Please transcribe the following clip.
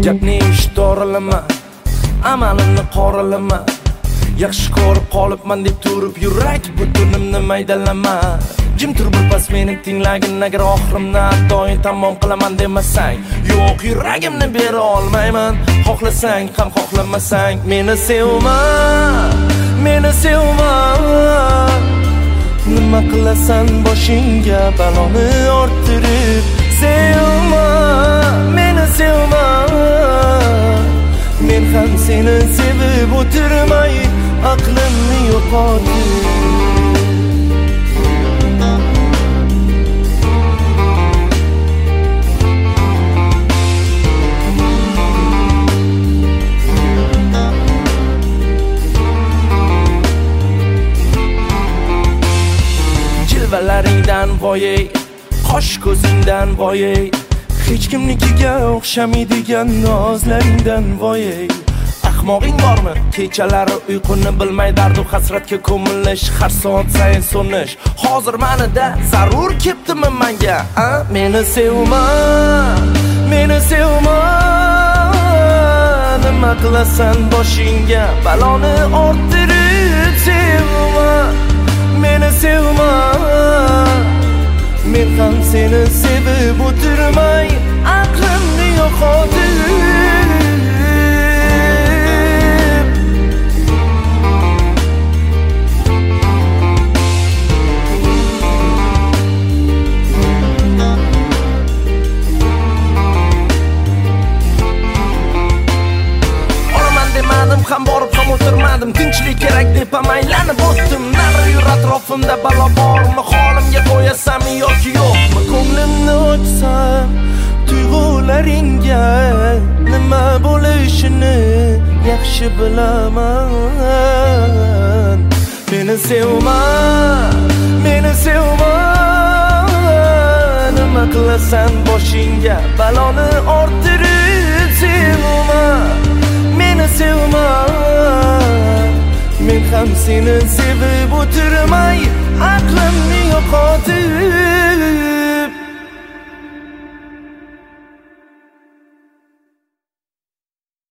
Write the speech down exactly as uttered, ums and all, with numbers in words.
Gapni eshitolama, amalini qoralama. Yaxshi ko'rib qolibman deb turib yurak butunimni maydalama. Jim tur bir pas meni tinglagin, agar oxirimdan doim tamom qilaman demasang, yo'q yuragimni bera olmayman. Xohlasang ham xohlamasang meni sevma, meni sevma. Nima qilasan boshingga baloni orttirib? Sevma, meni sevma. Men ham seni sevib o'tirmay aqlimni yo'qotib. Jilvalaringdan voyey, qosh ko'zingdan voyey, hech kimnikiga o'xshamaydigan nozlaringdan voyey. Ahmoqing bormi? Kechalari uyquni bilmay dardu hasratga ko'milish, har soat sayin so'nish. Hozir manida zarur ketdimi menga? A, meni sevma, meni sevma. Nima qilasan boshingga baloni orttirib? Sevma, meni sevma. Men ham seni sevib o'tirmay aqlimni yo'qotib. Olaman demadim, ham borib ham o'tirmadim. Tinchlik kerak deb ham aylanib o'tdim. Nari yur atrofimda balo bormi? Holimga qo'yasam yoki yo'qmi? Ko'nglimni ochsam tuyg'ularingga nima bo'lishini yaxshi bilaman. Meni sevma, meni sevma. Nima qilasan boshingga baloni orttirib? Sevma, meni sevma. Men ham seni sevib o'tirmay aqlimni yo'qotib.